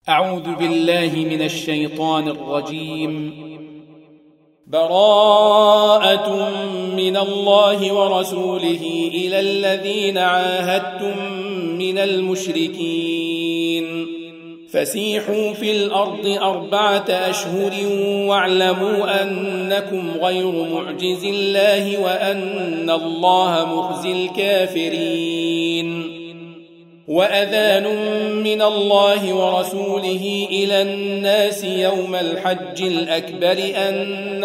أعوذ بالله من الشيطان الرجيم. براءة من الله ورسوله إلى الذين عاهدتم من المشركين فسيحوا في الأرض 4 أشهر واعلموا أنكم غير معجز الله وأن الله مخزي الكافرين. وأذان من الله ورسوله إلى الناس يوم الحج الأكبر أن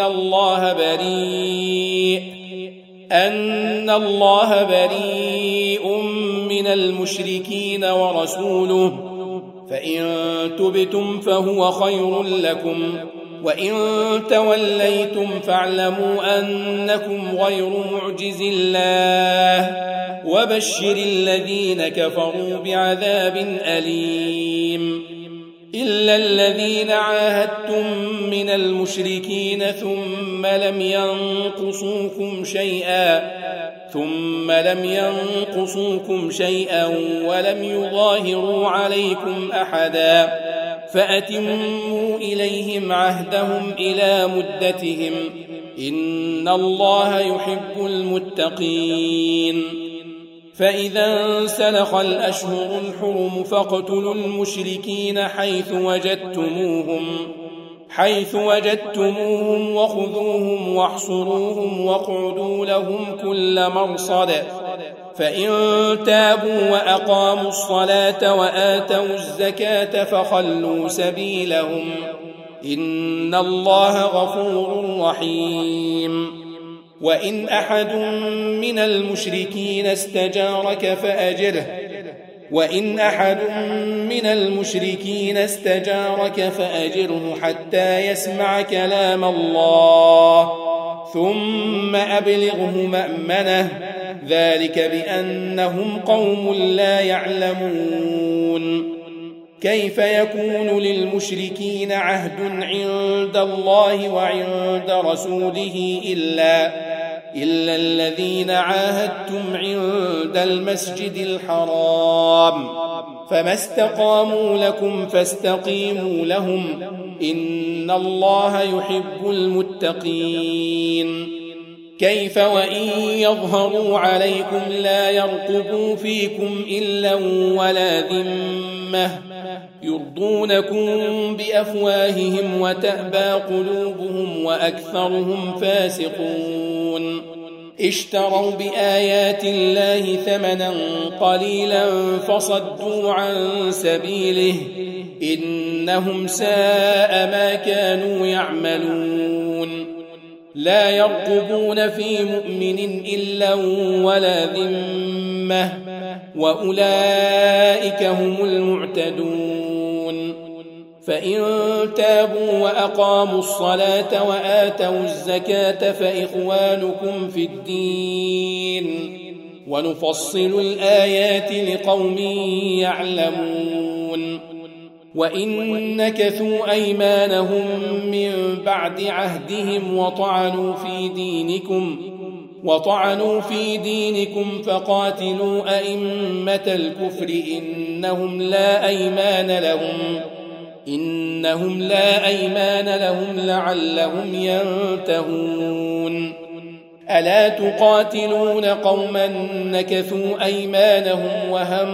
الله بريء من المشركين ورسوله، فإن تبتم فهو خير لكم، وإن توليتم فاعلموا أنكم غير معجز الله، وبشر الذين كفروا بعذاب أليم. إلا الذين عاهدتم من المشركين ثم لم ينقصوكم شيئا ولم يظاهروا عليكم أحدا فأتموا إليهم عهدهم إلى مدتهم، إن الله يحب المتقين. فإذا انسلخ الأشهر الحرم فاقتلوا المشركين حيث وجدتموهم وخذوهم واحصروهم واقعدوا لهم كل مرصد، فإن تابوا وأقاموا الصلاة وآتوا الزكاة فخلوا سبيلهم، إن الله غفور رحيم. وإن أحد من المشركين استجارك فأجره حتى يسمع كلام الله ثم أبلغه مأمنه، ذلك بأنهم قوم لا يعلمون. كيف يكون للمشركين عهد عند الله وعند رسوله إلا الذين عاهدتم عند المسجد الحرام، فما استقاموا لكم فاستقيموا لهم، إن الله يحب المتقين. كيف وإن يظهروا عليكم لا يرقبوا فيكم إلا ولا ذمة، يرضونكم بأفواههم وتأبى قلوبهم وأكثرهم فاسقون. اشتروا بآيات الله ثمنا قليلا فصدوا عن سبيله، إنهم ساء ما كانوا يعملون. لا يرقبون في مؤمن إلا ولا ذمة، وأولئك هم المعتدون. فإن تابوا وأقاموا الصلاة وآتوا الزكاة فإخوانكم في الدين، ونفصل الآيات لقوم يعلمون. وإن نكثوا أيمانهم من بعد عهدهم وطعنوا في دينكم فقاتلوا أئمة الكفر إنهم لا أيمان لهم لعلهم ينتهون. ألا تقاتلون قوما نكثوا أيمانهم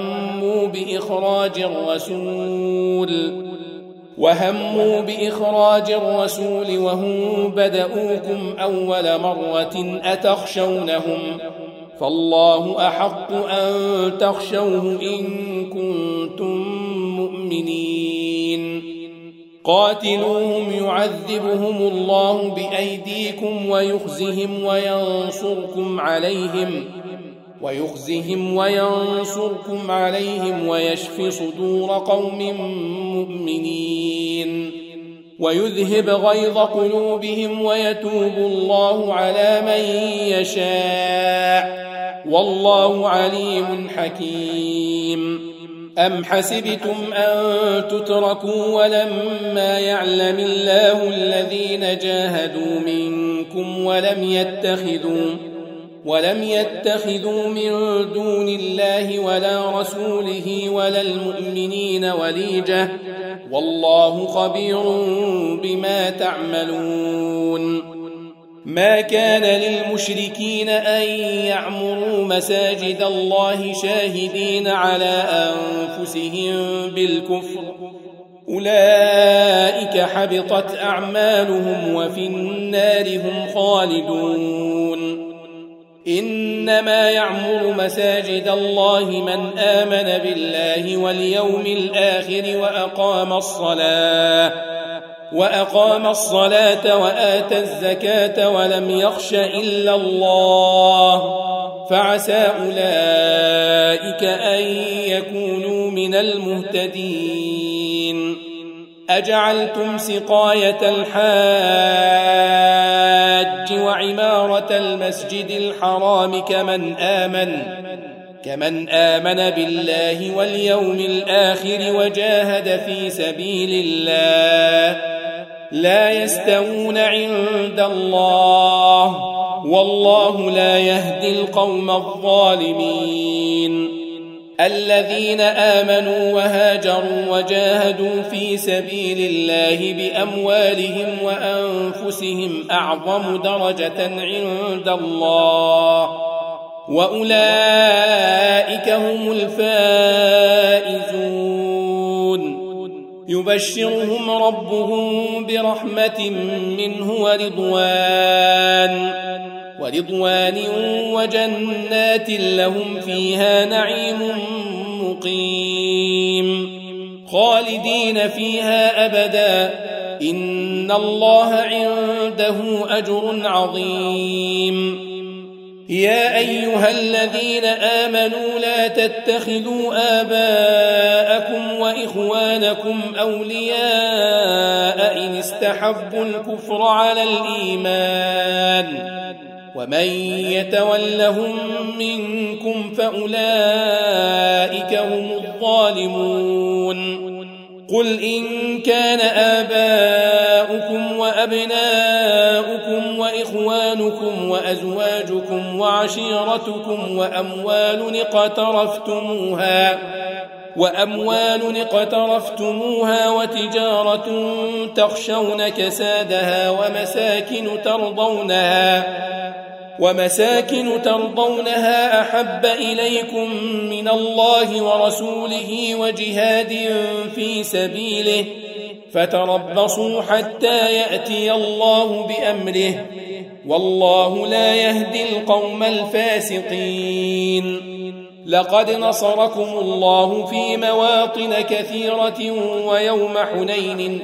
وهموا بإخراج الرسول وهم بدؤوكم أول مرة أتخشونهم، فالله أحق أن تخشوه إن كنتم مؤمنين. قاتلوهم يعذبهم الله بأيديكم ويخزهم وينصركم عليهم ويشف صدور قوم مؤمنين، ويذهب غيظ قلوبهم ويتوب الله على من يشاء، والله عليم حكيم. أم حسبتم أن تتركوا ولما يعلم الله الذين جاهدوا منكم ولم يتخذوا من دون الله ولا رسوله ولا المؤمنين وليجة والله خبير بما تعملون. ما كان للمشركين أن يعمروا مساجد الله شاهدين على أنفسهم بالكفر، أولئك حبطت أعمالهم وفي النار هم خالدون. إنما يعمر مساجد الله من آمن بالله واليوم الآخر وأقام الصلاة وآتى الزكاة ولم يخش إلا الله، فعسى أولئك أن يكونوا من المهتدين. أجعلتم سقاية الحاج وعمارة المسجد الحرام كمن آمن بالله واليوم الآخر وجاهد في سبيل الله، لا يستوون عند الله، والله لا يهدي القوم الظالمين. الذين آمنوا وهاجروا وجاهدوا في سبيل الله بأموالهم وأنفسهم أعظم درجة عند الله، وأولئك هم الفائزون. يبشرهم ربهم برحمة منه ورضوان وجنات لهم فيها نعيم مقيم خالدين فيها أبدا، إن الله عنده أجر عظيم. يا أيها الذين آمنوا لا تتخذوا آباءكم وإخوانكم أولياء إن استحبوا الكفر على الإيمان، ومن يتولهم منكم فأولئك هم الظالمون. قل إن كان آباؤكم وأبناؤكم وإخوانكم وأزواجكم وعشيرتكم وأموال اقترفتموها وتجارة تخشون كسادها ومساكن ترضونها أحب إليكم من الله ورسوله وجهاد في سبيله فتربصوا حتى يأتي الله بأمره، والله لا يهدي القوم الفاسقين. لقد نصركم الله في مواطن كثيرة ويوم حنين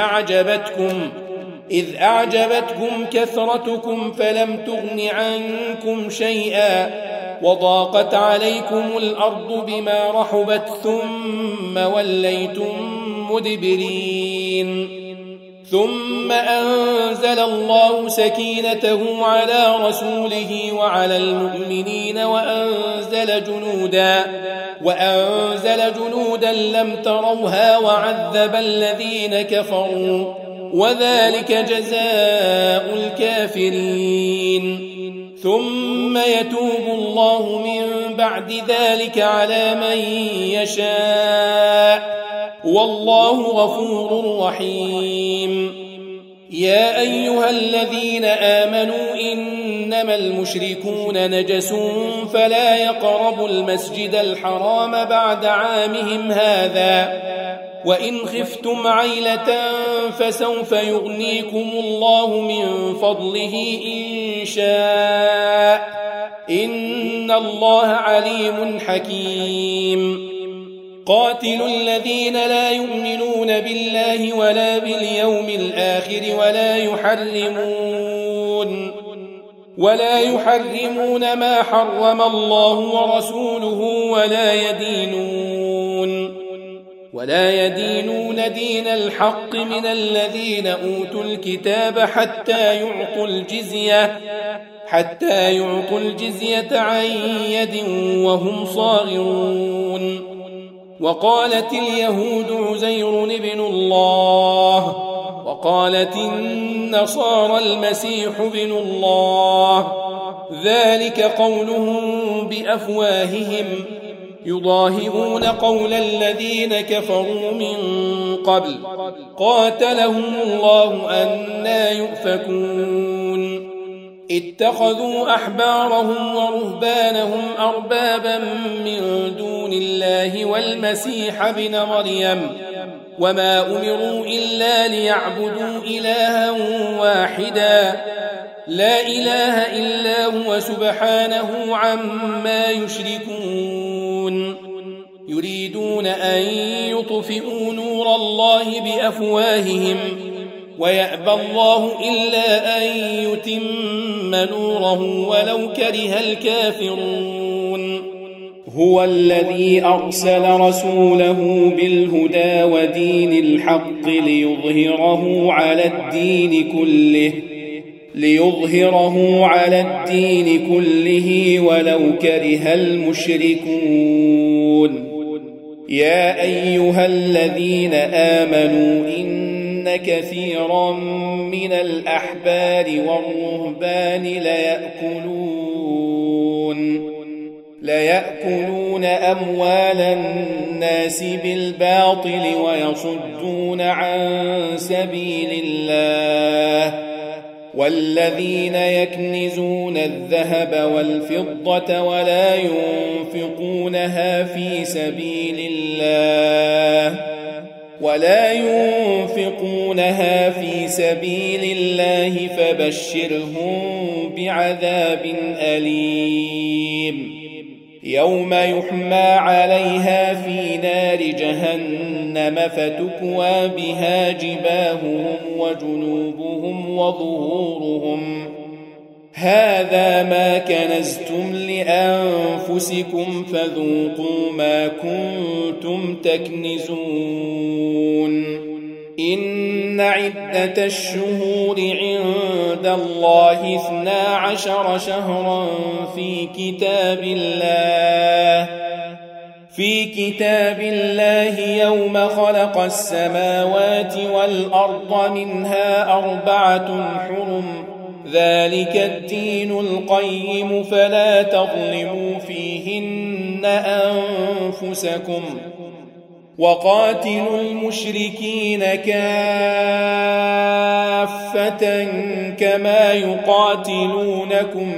إذ أعجبتكم كثرتكم فلم تغن عنكم شيئا وضاقت عليكم الأرض بما رحبت ثم وليتم مدبرين، ثم أنزل الله سكينته على رسوله وعلى المؤمنين وأنزل جنودا لم تروها وعذب الذين كفروا، وذلك جزاء الكافرين. ثم يتوب الله من بعد ذلك على من يشاء، والله غفور رحيم. يا أيها الذين آمنوا إنما المشركون نجس فلا يقربوا المسجد الحرام بعد عامهم هذا، وإن خفتم عيلة فسوف يغنيكم الله من فضله إن شاء، إن الله عليم حكيم. قاتلوا الذين لا يؤمنون بالله ولا باليوم الآخر ولا يحرمون ما حرم الله ورسوله ولا يدينون دين الحق من الذين أوتوا الكتاب حتى يعطوا الجزية عن يد وهم صاغرون. وقالت اليهود عزير ابن الله، وقالت النصارى المسيح ابن الله، ذلك قولهم بأفواههم، يضاهئون قول الذين كفروا من قبل قاتلهم الله أنى يؤفكون اتخذوا أحبارهم ورهبانهم أربابا من دون الله والمسيح ابن مريم وما أمروا إلا ليعبدوا إلها واحدا لا إله إلا هو سبحانه عما يشركون يريدون أن يطفئوا نور الله بأفواههم ويأبى الله إلا أن يتم نوره ولو كره الكافرون هو الذي أرسل رسوله بالهدى ودين الحق ليظهره على الدين كله ولو كره المشركون يا أيها الذين آمنوا إن كثيرا من الأحبار والرهبان ليأكلون أموال الناس بالباطل ويصدون عن سبيل الله والذين يكنزون الذهب والفضة ولا ينفقونها في سبيل الله فبشرهم بعذاب أليم يوم يحمى عليها في نار جهنم فتكوى بها جباههم وجنوبهم وظهورهم هذا ما كنزتم لأنفسكم فذوقوا ما كنتم تكنزون إن عدة الشهور عند الله 12 شهرا في كتاب الله يوم خلق السماوات والأرض منها 4 حرم ذلك الدين القيم فلا تظلموا فيهن أنفسكم وقاتلوا المشركين كافة كما يقاتلونكم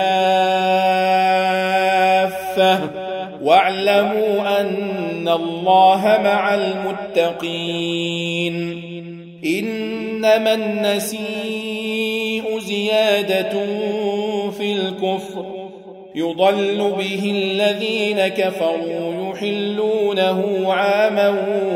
كافة واعلموا أن الله مع المتقين إنما النسيء زيادة في الكفر يضل به الذين كفروا يحلونه عاما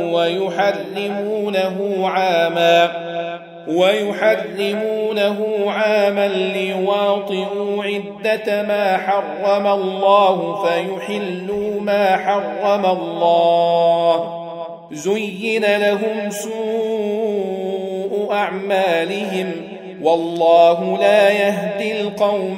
ويحرمونه عاما ليواطئوا عدة ما حرم الله فيحلوا ما حرم الله زين لهم سوء أعمالهم والله لا يهدي القوم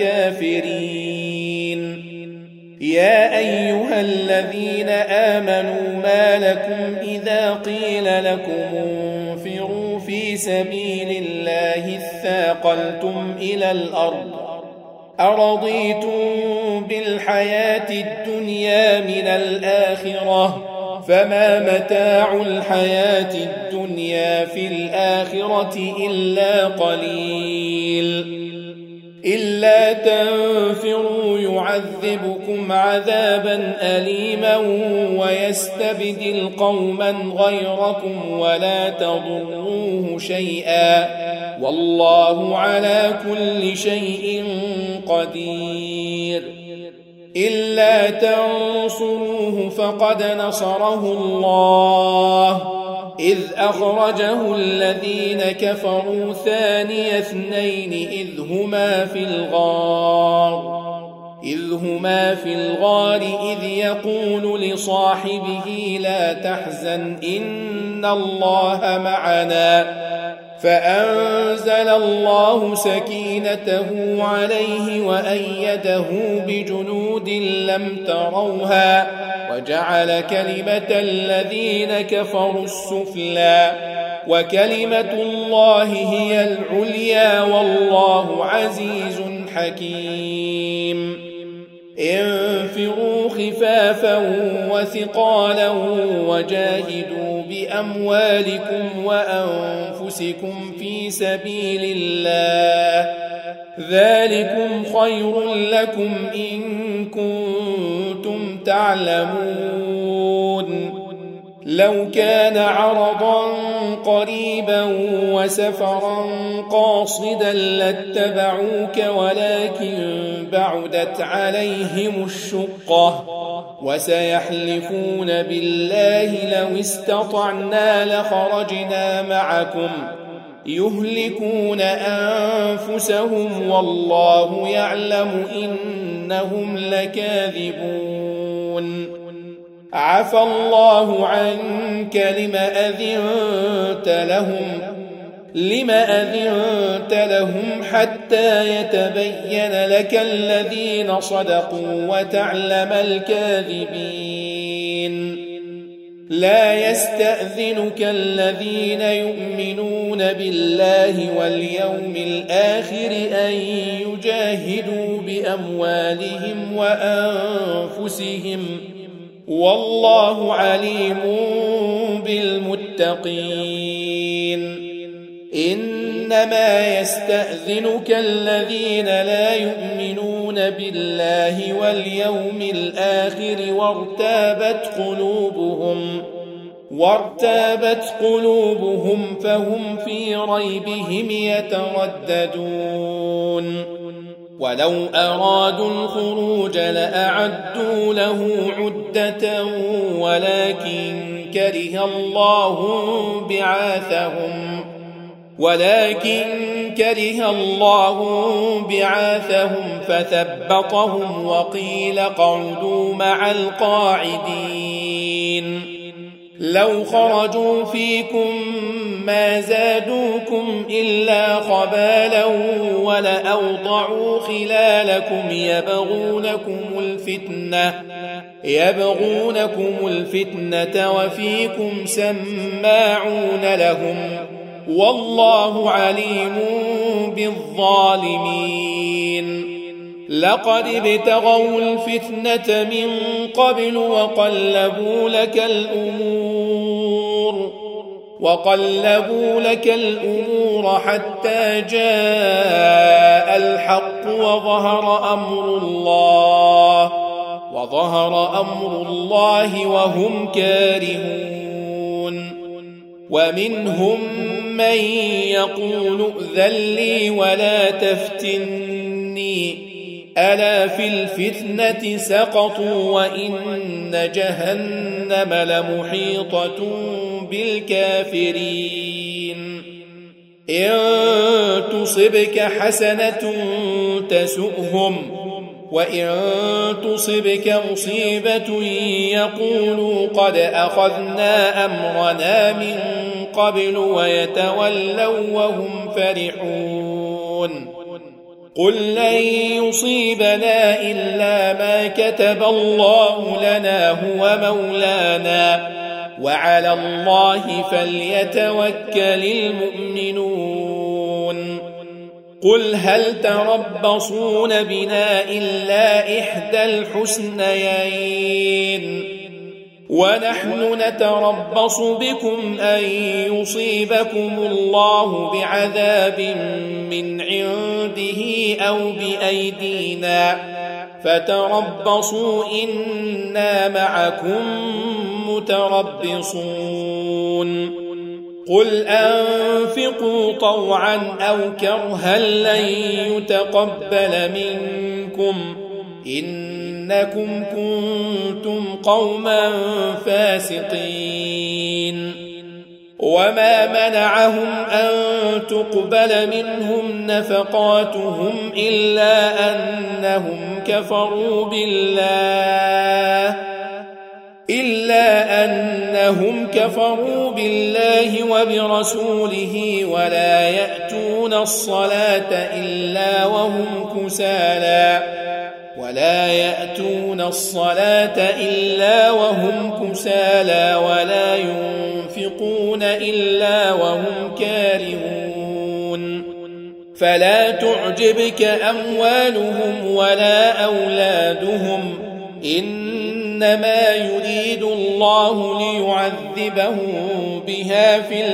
الكافرين يا أيها الذين آمنوا ما لكم إذا قيل لكم انفروا في سبيل الله اثاقلتم إلى الأرض أرضيتم بالحياة الدنيا من الآخرة فما متاع الحياة الدنيا في الآخرة إلا قليل إلا تنفروا يعذبكم عذابا أليما ويستبدل قوما غيركم ولا تضروه شيئا والله على كل شيء قدير إلا تنصروه فقد نصره الله إذ أخرجه الذين كفروا ثاني اثنين إذ هما في الغار إذ يقول لصاحبه لا تحزن إن الله معنا فأنزل الله سكينته عليه وأيده بجنود لم تروها وجعل كلمة الذين كفروا السفلى وكلمة الله هي العليا والله عزيز حكيم انفروا خفافا وثقالا وجاهدوا بأموالكم وأنفسكم في سبيل الله، ذلكم خير لكم إن كنتم تعلمون. لو كان عرضا قريبا وسفرا قاصدا لاتبعوك ولكن بعدت عليهم الشقة وسيحلفون بالله لو استطعنا لخرجنا معكم يهلكون أنفسهم والله يعلم إنهم لكاذبون. عفى الله عنك لم أذنت لهم حتى يتبين لك الذين صدقوا وتعلم الكاذبين. لا يستأذنك الذين يؤمنون بالله واليوم الآخر أن يجاهدوا بأموالهم وأنفسهم والله عليم بالمتقين. إنما يستأذنك الذين لا يؤمنون بالله واليوم الآخر وارتابت قلوبهم فهم في ريبهم يترددون. ولو أرادوا الخروج لأعدوا له عدة ولكن كره الله بعاثهم فثبطهم وقيل اقعدوا مع القاعدين. لو خرجوا فيكم ما زادوكم إلا خبالا ولأوضعوا خلالكم يبغونكم الفتنة وفيكم سماعون لهم والله عليم بالظالمين. لقد ابتغوا الفتنة من قبل وقلبوا لك الأمور حتى جاء الحق وظهر أمر الله وهم كارهون. ومنهم من يقول ائذن لي ولا تفتني ألا في الفتنة سقطوا وإن جهنم لمحيطة بالكافرين. إن تصبك حسنة تسؤهم وإن تصبك مصيبة يقولوا قد أخذنا أمرنا من قبل ويتولوا وهم فرحون. قل لن يصيبنا إلا ما كتب الله لنا هو مولانا وعلى الله فليتوكل المؤمنون. قل هل تربصون بنا إلا إحدى الحسنيين ونحن نتربص بكم أن يصيبكم الله بعذاب من عنده أو بأيدينا فتربصوا إنا معكم متربصون. قل أنفقوا طوعا أو كرها لن يتقبل منكم إنكم كنتم قوما فاسقين. وما منعهم أن تقبل منهم نفقاتهم إلا أنهم كفروا بالله وبرسوله ولا يأتون الصلاة إلا وهم كسالى ولا ينفقون إلا وهم كارهون. فلا تعجبك أموالهم ولا أولادهم إنما يريد الله ليعذبهم بها في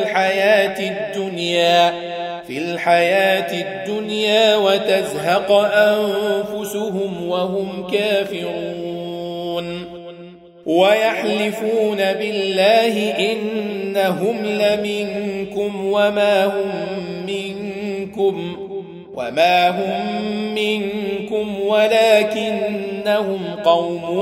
الحياة الدنيا وتزهق أنفسهم وهم كافرون ويحلفون بالله إنهم لمنكم وما هم منكم ولكنهم قوم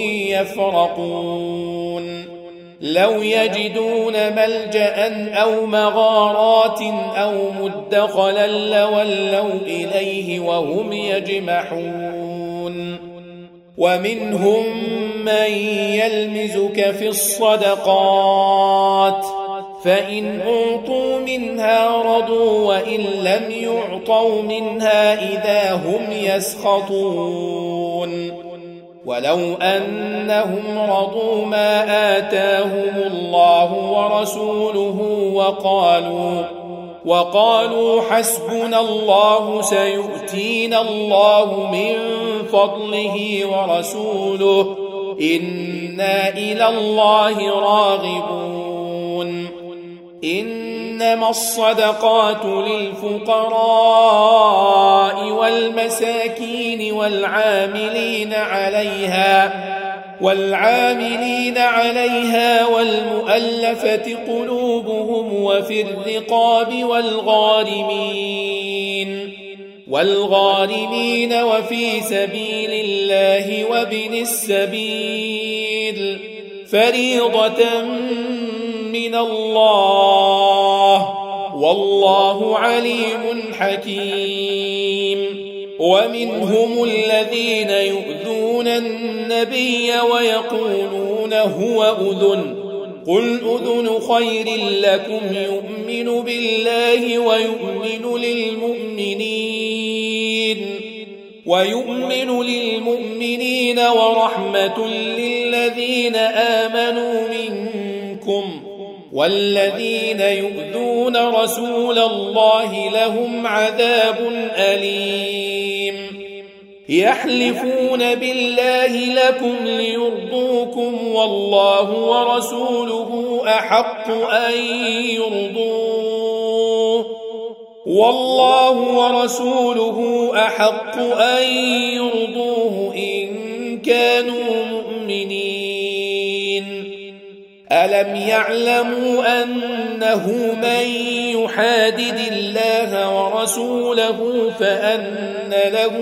يفرقون لو يجدون ملجأ أو مغارات أو مدخلا لولوا إليه وهم يجمحون ومنهم من يلمزك في الصدقات فإن أعطوا منها رضوا وإن لم يعطوا منها إذا هم يسخطون ولو أنهم رضوا ما آتاهم الله ورسوله وقالوا حسبنا الله سيؤتينا الله من فضله ورسوله إنا إلى الله راغبون إنما الصدقات للفقراء والمساكين والعاملين عليها والمؤلفة قلوبهم وفي الرقاب والغارمين وفي سبيل الله وابن السبيل فريضة من الله والله عليم حكيم ومنهم الذين يؤذون النبي ويقولون هو أذن قل أذن خير لكم يؤمن بالله ويؤمن للمؤمنين ورحمة للذين آمنوا منكم والذين يؤذون رسول الله لهم عذاب أليم يحلفون بالله لكم ليرضوكم والله ورسوله أحق أن يرضوه إن كانوا مؤمنين ألم يعلموا أنه من يحادد الله ورسوله فأن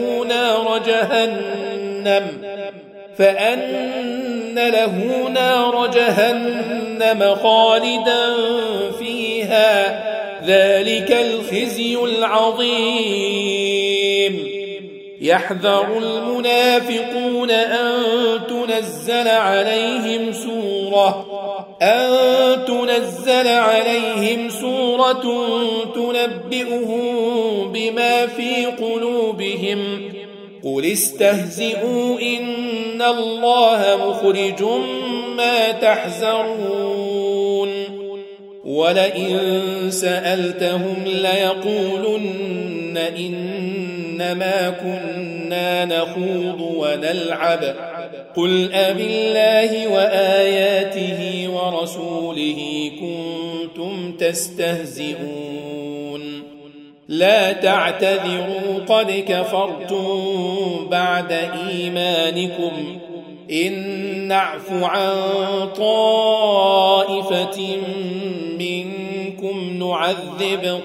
له نار جهنم خالدا فيها ذلك الخزي العظيم يحذر المنافقون أن تنزل عليهم سورة تنبئهم بما في قلوبهم قل استهزئوا إن الله مخرج ما تحذرون ولئن سألتهم ليقولن إنما كنا نخوض ونلعب قل أبالله وآياته ورسوله كنتم تستهزئون لا تعتذروا قد كفرتم بعد إيمانكم إن نعف عن طائفة منكم نعذب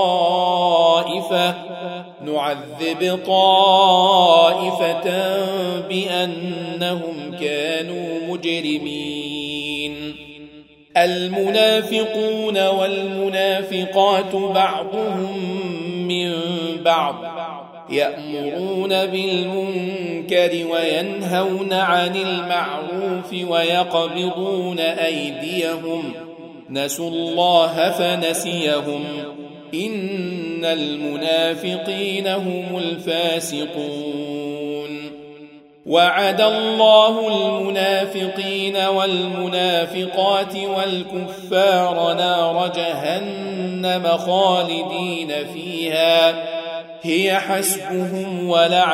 طائفة بأنهم كانوا مجرمين المنافقون والمنافقات بعضهم من بعض يأمرون بالمنكر وينهون عن المعروف ويقبضون أيديهم نسوا الله فنسيهم إن المنافقين هم الفاسقون وعد الله المنافقين والمنافقات والكفار نار جهنم خالدين فيها هي حسبهم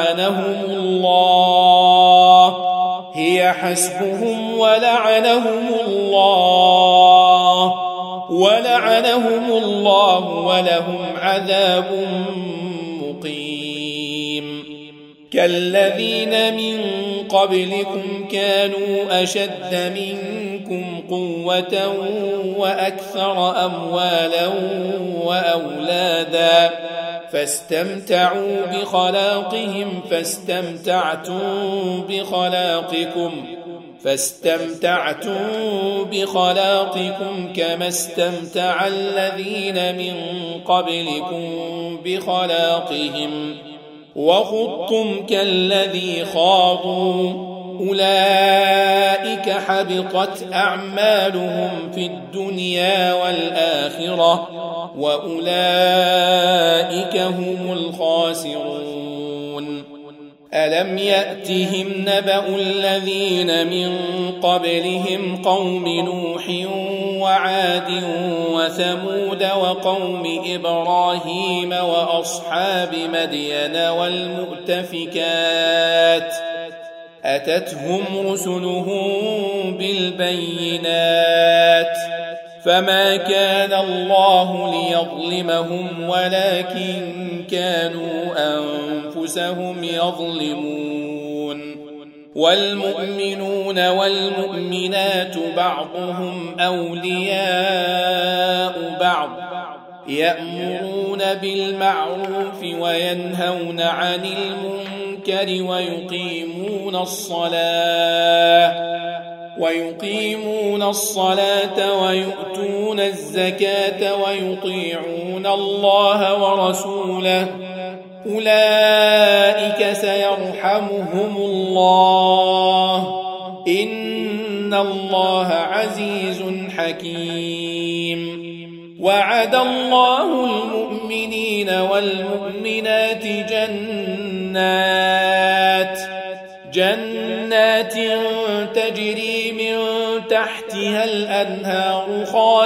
ولعنهم الله ولهم عذاب مقيم كالذين من قبلكم كانوا أشد منكم قوة وأكثر أموالا وأولادا فاستمتعوا بخلاقهم فاستمتعتم بخلاقكم كما استمتع الذين من قبلكم بخلاقهم وخضتم كالذي خاضوا أولئك حبطت أعمالهم في الدنيا والآخرة وأولئك هم الخاسرون ألم يأتهم نبأ الذين من قبلهم قوم نوح وعاد وثمود وقوم إبراهيم وأصحاب مدين والمؤتفكات أتتهم رسلهم بالبينات فما كان الله ليظلمهم ولكن كانوا أنفسهم يظلمون والمؤمنون والمؤمنات بعضهم أولياء بعض يأمرون بالمعروف وينهون عن المنكر ويقيمون الصلاة ويؤتون الزكاة ويطيعون الله ورسوله أولئك سيرحمهم الله إن الله عزيز حكيم وعد الله المؤمنين والمؤمنات جنات تجري من تحتها الأنهار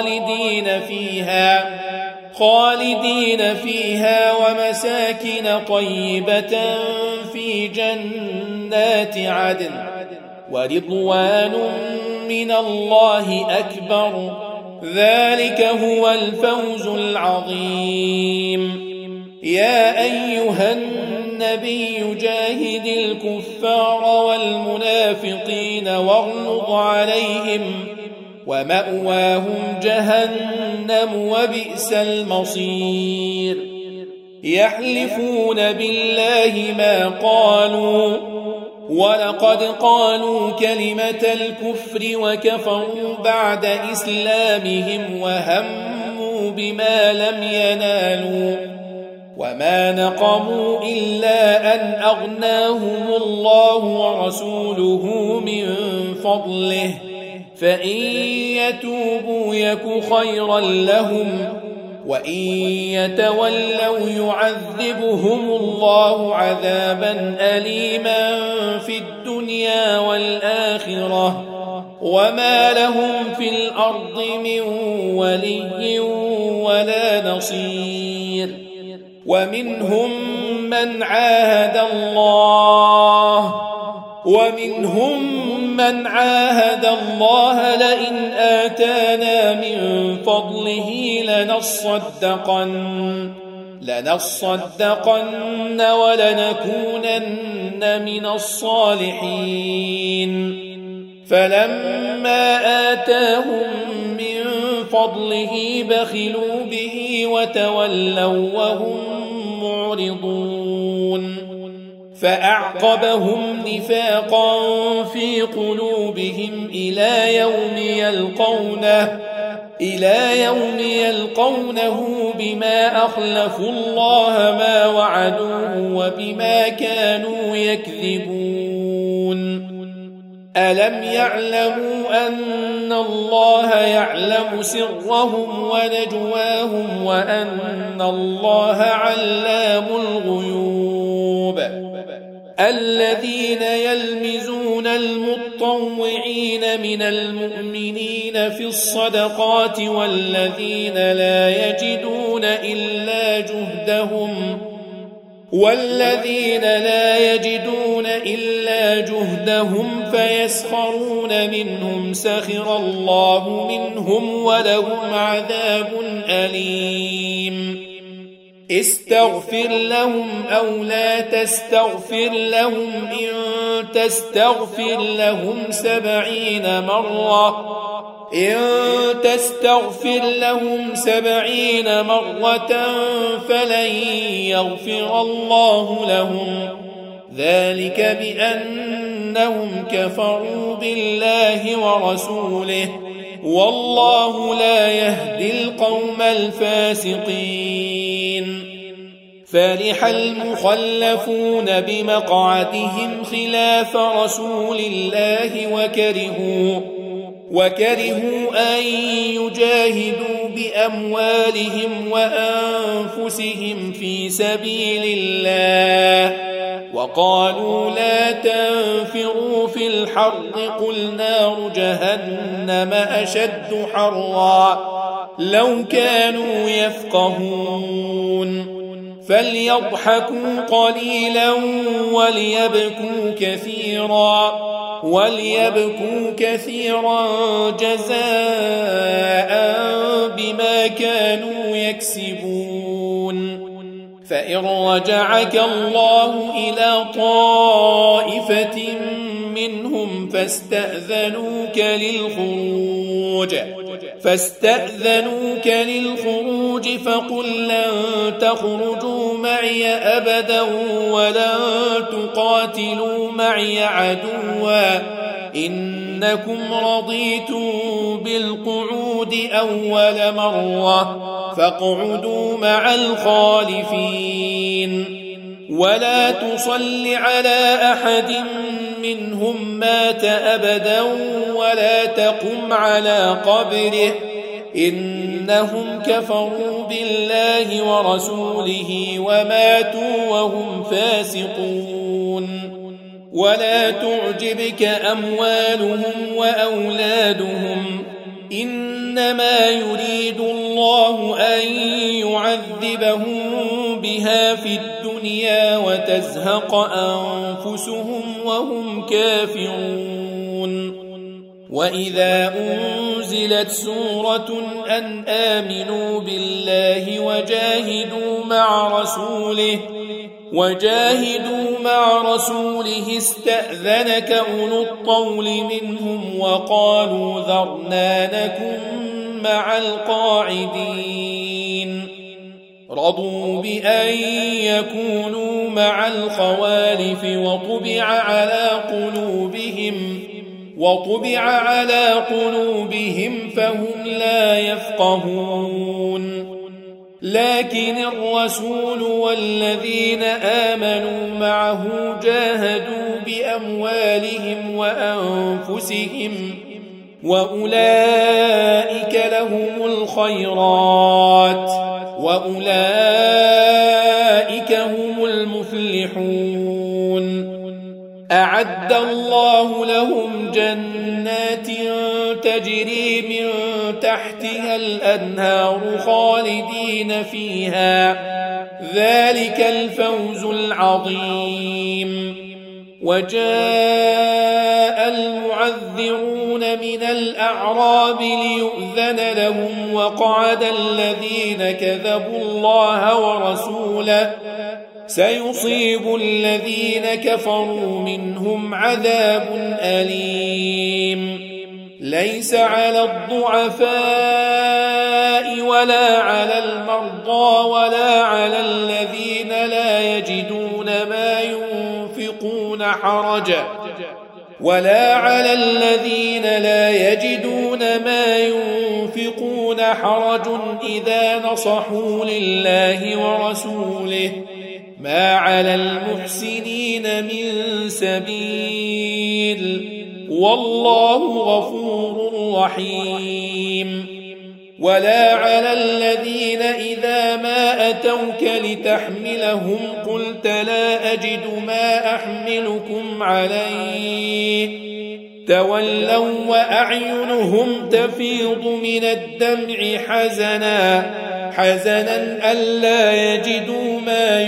خالدين فيها ومساكن طيبة في جنات عدن ورضوان من الله أكبر ذلك هو الفوز العظيم يا أيها النبي جاهد الكفار والمنافقين واغلظ عليهم ومأواهم جهنم وبئس المصير يحلفون بالله ما قالوا ولقد قالوا كلمة الكفر وكفروا بعد إسلامهم وهموا بما لم ينالوا وما نقموا إلا أن أغناهم الله ورسوله من فضله فإن يتوبوا يك خيرا لهم وإن يتولوا يعذبهم الله عذابا أليما في الدنيا والآخرة وما لهم في الأرض من ولي ولا نصير ومنهم من عاهد الله لئن آتانا من فضله لنصدقن ولنكونن من الصالحين فلما آتاهم من فضله بخلوا به وتولوا وهم معرضون فأعقبهم نفاقا في قلوبهم إلى يوم يلقونه بما أخلفوا الله ما وعدوه وبما كانوا يكذبون ألم يعلموا أن الله يعلم سرهم ونجواهم وأن الله علام الغيوب الذين يلمزون المتطوعين من المؤمنين في الصدقات والذين لا يجدون إلا جهدهم فيسخرون منهم سخر الله منهم ولهم عذاب أليم استغفر لهم أو لا تستغفر لهم إن تستغفر لهم 70 مرة فلن يغفر الله لهم ذلك بأنهم كفروا بالله ورسوله والله لا يهدي القوم الفاسقين فرح المخلفون بمقعدهم خلاف رسول الله وكرهوا أن يجاهدوا بأموالهم وأنفسهم في سبيل الله وقالوا لا تنفروا في الحر قل نار جهنم أشد حرا لو كانوا يفقهون فليضحكوا قليلا وليبكوا كثيرا جزاء بما كانوا يكسبون فإن رجعك الله إلى طائفة منهم فاستأذنوك للخروج فقل لن تخرجوا معي أبدا ولن تقاتلوا معي عدوا إنكم رضيتم بالقعود أول مرة فاقعدوا مع الخالفين ولا تصل على أحد منهم مات أبدا ولا تقم على قبره إنهم كفروا بالله ورسوله وماتوا وهم فاسقون ولا تعجبك أموالهم وأولادهم إنما يريد الله أن يعذبهم بها في الدنيا وتزهق أنفسهم وهم كافرون وإذا أنزلت سورة أن آمنوا بالله وجاهدوا مع رسوله استأذنك أولو الطول منهم وقالوا ذرنا نكن مع القاعدين رضوا بأن يكونوا مع الخوالف وطبع على قلوبهم فهم لا يفقهون لكن الرسول والذين آمنوا معه جاهدوا بأموالهم وأنفسهم وأولئك لهم الخيرات وأولئك هم المفلحون أعد الله لهم جنات تجري من تحتها الأنهار خالدين فيها ذلك الفوز العظيم وجاء المعذرون من الأعراب ليؤذن لهم وقعد الذين كذبوا الله ورسوله سيصيب الذين كفروا منهم عذاب أليم ليس على الضعفاء ولا على المرضى ولا على الذين لا يجدون ما ينفقون حرج إذا نصحوا لله ورسوله ما على المحسنين من سبيل والله غفور رحيم ولا على الذين إذا ما أتوك لتحملهم قلت لا أجد ما أحملكم عليه تولوا وأعينهم تفيض من الدمع حزنا ألا يجدوا ما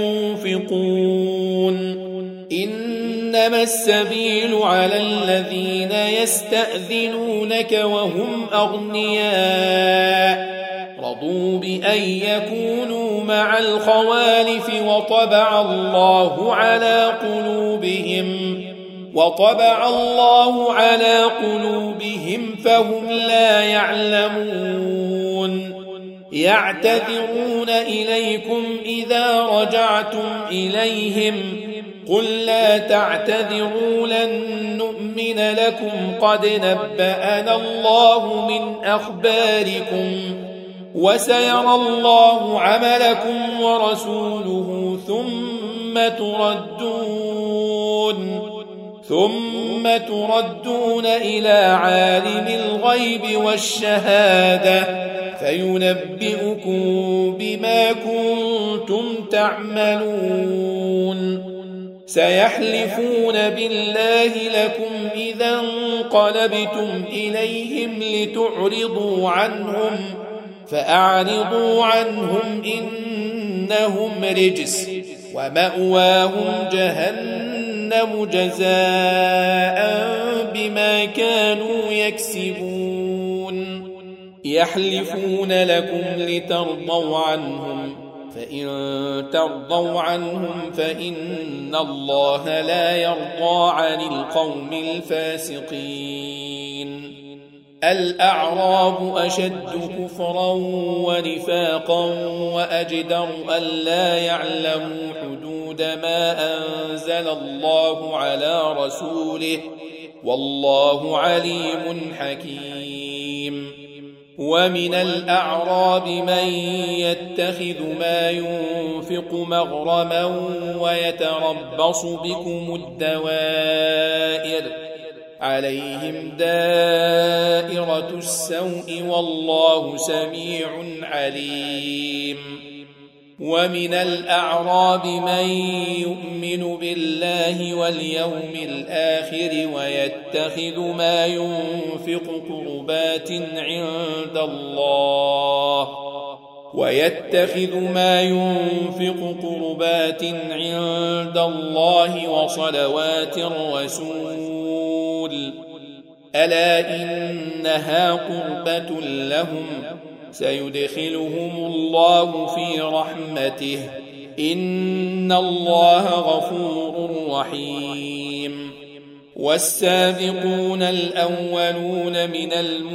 ينفقون. إنما السبيل على الذين يستأذنونك وهم أغنياء رضوا بأن يكونوا مع الخوالف وطبع الله على قلوبهم فهم لا يعلمون. يعتذرون إليكم إذا رجعتم إليهم قل لا تعتذروا لن نؤمن لكم قد نبأنا الله من أخباركم وسيرى الله عملكم ورسوله ثم تردون إلى عالم الغيب والشهادة فينبئكم بما كنتم تعملون. سيحلفون بالله لكم إذا انقلبتم إليهم لتعرضوا عنهم فأعرضوا عنهم إنهم رجس ومأواهم جهنم جزاء بما كانوا يكسبون. يحلفون لكم لترضوا عنهم فإن ترضوا عنهم فإن الله لا يرضى عن القوم الفاسقين. الأعراب أشد كفرا ونفاقا وأجدر ألا يعلموا حدود ما أنزل الله على رسوله والله عليم حكيم. ومن الأعراب من يتخذ ما ينفق مغرما ويتربص بكم الدوائر عليهم دائرة السوء والله سميع عليم. ومن الأعراب من يؤمن بالله واليوم الآخر ويتخذ ما ينفق قربات عند الله وصلوات الرسول ألا إنها قربة لهم سيدخلهم الله في رحمته إن الله غفور رحيم. والسابقون الأولون من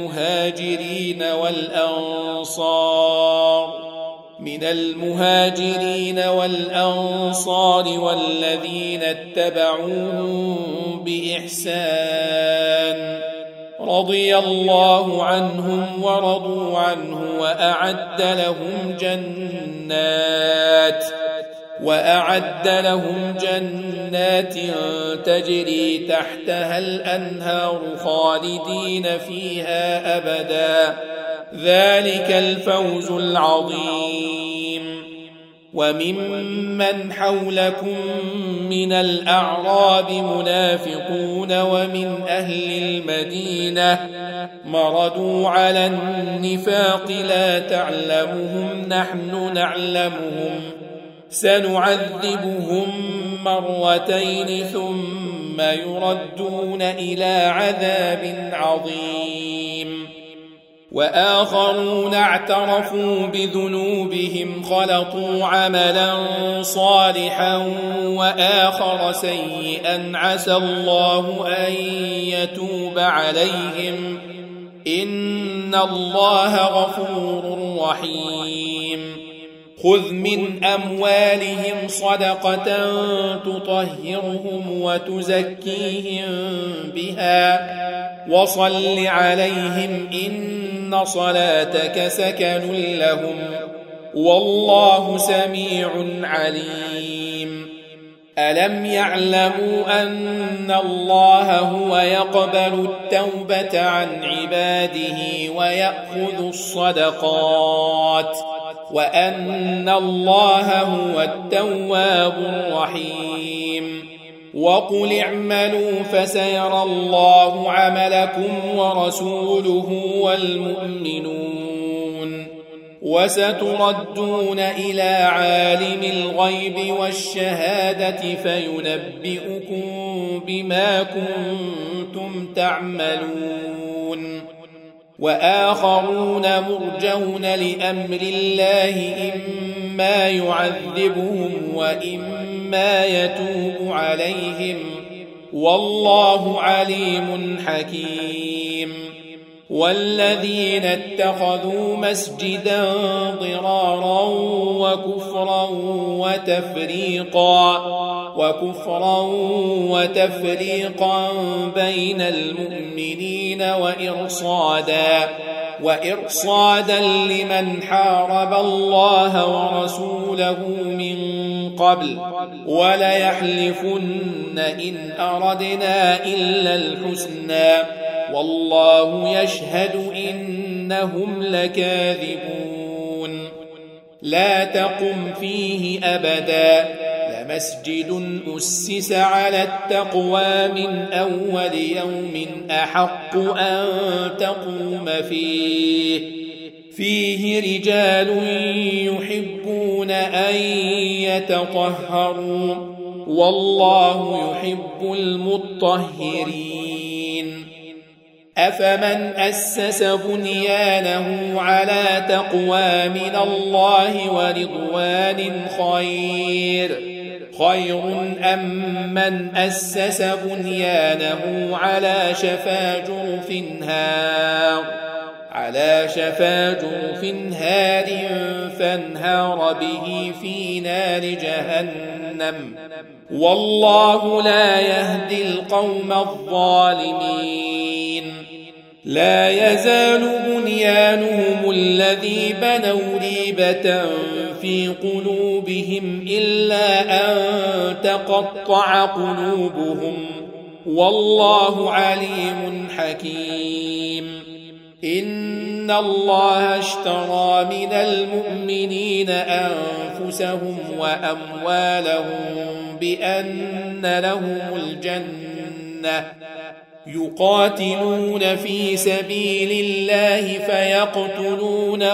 المهاجرين والأنصار والذين اتبعوهم بإحسان رضي الله عنهم ورضوا عنه وأعد لهم جنات تجري تحتها الأنهار خالدين فيها أبدا ذلك الفوز العظيم. وممن حولكم من الأعراب منافقون ومن أهل المدينة مردوا على النفاق لا تعلمهم نحن نعلمهم سنعذبهم مرتين ثم يردون إلى عذاب عظيم. وآخرون اعترفوا بذنوبهم خلطوا عملا صالحا وآخر سيئا عسى الله أن يتوب عليهم إن الله غفور رحيم. خذ من أموالهم صدقة تطهرهم وتزكيهم بها وصل عليهم إن صلاتك سكن لهم والله سميع عليم. ألم يعلموا أن الله هو يقبل التوبة عن عباده ويأخذ الصدقات وأن الله هو التواب الرحيم. وقل اعملوا فسيرى الله عملكم ورسوله والمؤمنون وستردون إلى عالم الغيب والشهادة فينبئكم بما كنتم تعملون وآخرون مرجون لأمر الله إما يعذبهم وإما يتوب عليهم والله عليم حكيم والذين اتخذوا مسجدا ضرارا وكفرا بين المؤمنين وإرصادا لمن حارب الله ورسوله من قبل وليحلفن إن أردنا إلا الحسنى والله يشهد إنهم لكاذبون لا تقم فيه أبدا لمسجد أسس على التقوى من أول يوم أحق أن تقوم فيه رجال يحبون أن يتطهروا والله يحب المطهرين أفمن أسس بنيانه على تقوى من الله ورضوان خير أم من أسس بنيانه على شفا جرف هار فانهار به في نار جهنم والله لا يهدي القوم الظالمين لا يزال بنيانهم الذي بنوا ريبة في قلوبهم إلا أن تقطع قلوبهم والله عليم حكيم إن الله اشترى من المؤمنين أنفسهم وأموالهم بأن لهم الجنة يقاتلون في سبيل الله فيقتلون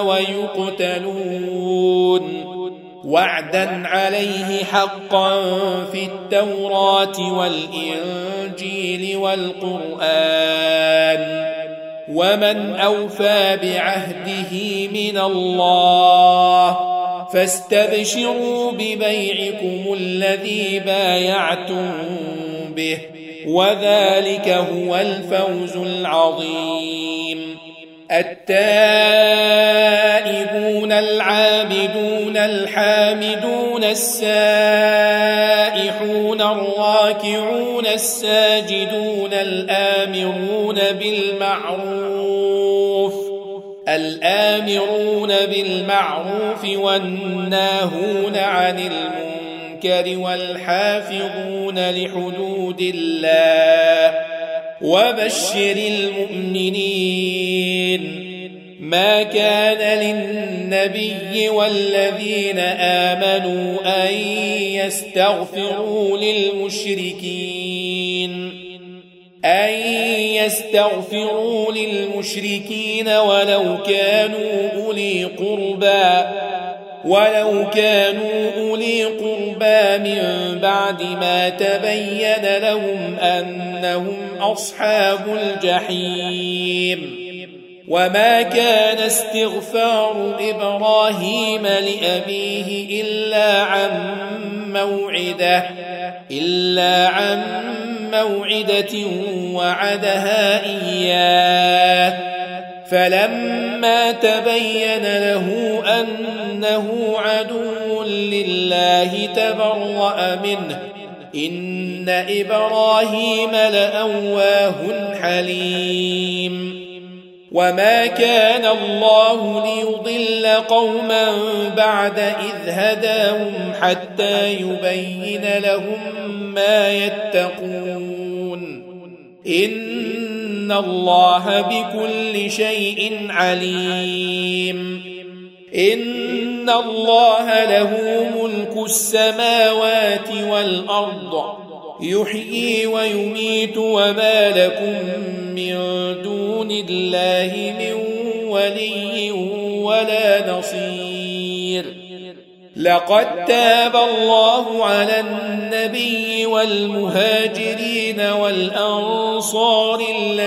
ويقتلون وعدا عليه حقا في التوراة والإنجيل والقرآن ومن أوفى بعهده من الله فاستبشروا ببيعكم الذي بايعتم به وذلك هو الفوز العظيم التائبون العابدون الحامدون السائحون الراكعون الساجدون الآمرون بالمعروف والناهون عن المنكر والحافظون لحدود الله وبشر المؤمنين ما كان للنبي والذين آمنوا أن يستغفروا للمشركين ولو كانوا أولي قربى من بعد ما تبين لهم أنهم أصحاب الجحيم وما كان استغفار إبراهيم لأبيه إلا عن موعدة وعدها إياه فلما تبين له أنه عدو لله تبرأ منه إن إبراهيم لأواه حليم وما كان الله ليضل قوما بعد إذ هداهم حتى يبين لهم ما يتقون إن الله بكل شيء عليم إن الله له ملك السماوات والأرض يحيي ويميت وما لكم من دون الله من ولي ولا نصير. لقد تاب الله على النبي والمهاجرين والأنصار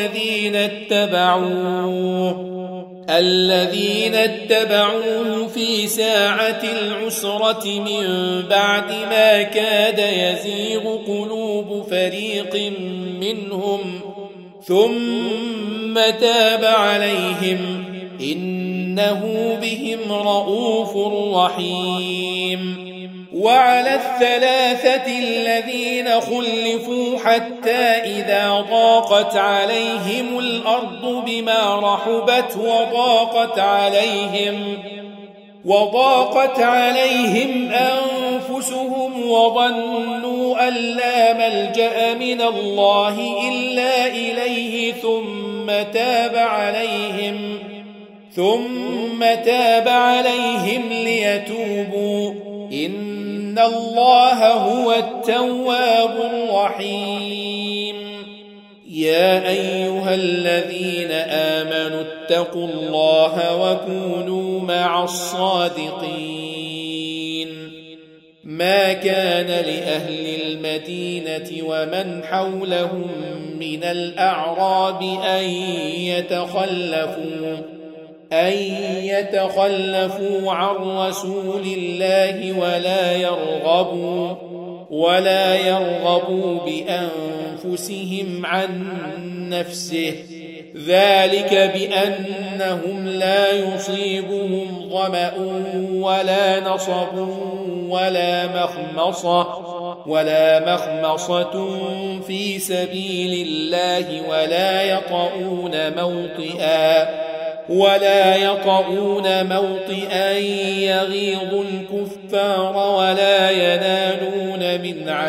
الذين اتبعوه في ساعة العسرة من بعد ما كاد يزيغ قلوب فريق منهم ثم تاب عليهم إنه بهم رؤوف رحيم. وعلى الثلاثة الذين خلفوا حتى إذا ضاقت عليهم الأرض بما رحبت وضاقت عليهم أنفسهم وظنوا أن لا ملجأ من الله إلا إليه ثم تاب عليهم ليتوبوا إن الله هو التواب الرحيم. يا أيها الذين آمنوا اتقوا الله وكونوا مع الصادقين. ما كان لأهل المدينة ومن حولهم من الأعراب أن يتخلفوا عن رسول الله ولا يرغبوا بأنفسهم عن نفسه، ذلك بأنهم لا يصيبهم ظمأ ولا نصب ولا مخمصة في سبيل الله ولا يطؤون موطئا يغيظ الكفار ولا ينالون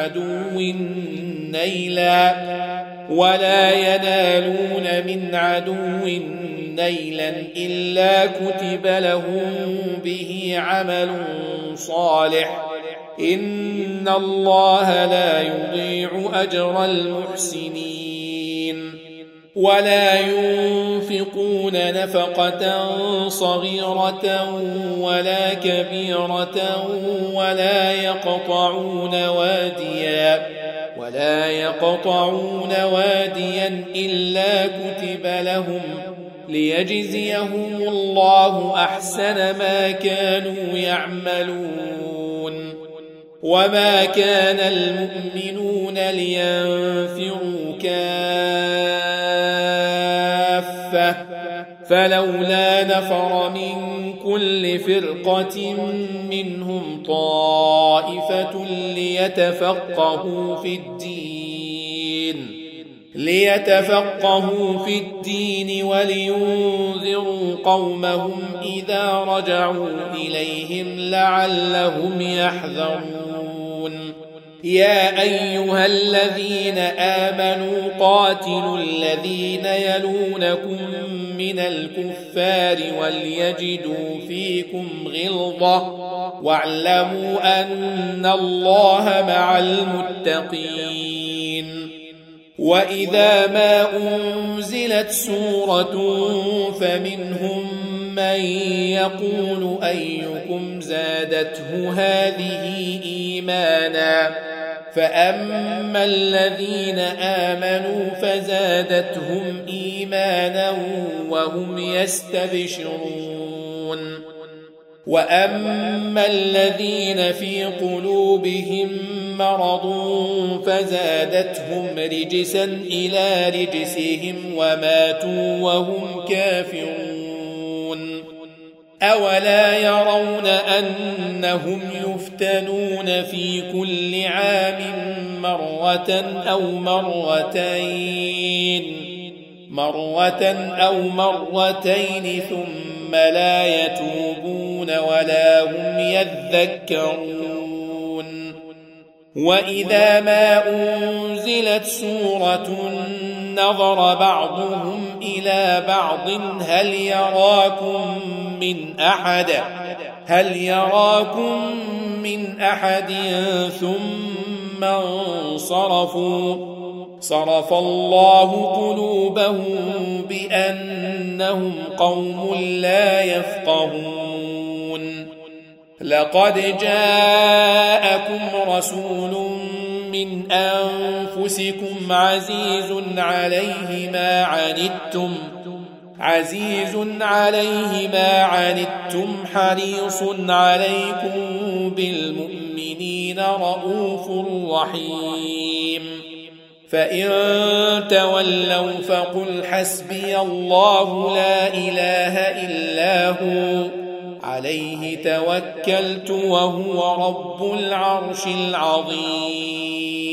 من عدو نيلا إلا كتب لهم به عمل صالح إن الله لا يضيع أجر المحسنين. ولا ينفقون نفقة صغيرة ولا كبيرة ولا يقطعون واديا إلا كتب لهم ليجزيهم الله أحسن ما كانوا يعملون. وما كان المؤمنون لينفروا كافة فلولا نفر من كل فرقة منهم طائفة ليتفقهوا في الدين ولينذروا قومهم إذا رجعوا إليهم لعلهم يحذرون. يا أيها الذين آمنوا قاتلوا الذين يلونكم من الكفار وليجدوا فيكم غلظة واعلموا أن الله مع المتقين. وإذا ما أنزلت سورة فمنهم من يقول أيكم زادته هذه إيمانا فأما الذين آمنوا فزادتهم إيمانا وهم يستبشرون. وأما الذين في قلوبهم مرض فزادتهم رجسا إلى رجسهم وماتوا وهم كافرون. أولا يرون أنهم يفتنون في كل عام مرة أو مرتين ثم لا يتوبون ولا هم يذكرون. وإذا ما أنزلت سورة نظر بعضهم إلى بعض هل يراكم من أحد ثم ثم انصرفوا صرف الله قلوبهم بأنهم قوم لا يفقهون لقد جاءكم رسول من أنفسكم عزيز عليه ما عنتم حريص عليكم بالمؤمنين رؤوف رحيم فإن تولوا فقل حسبي الله لا إله إلا هو عليه توكلت وهو رب العرش العظيم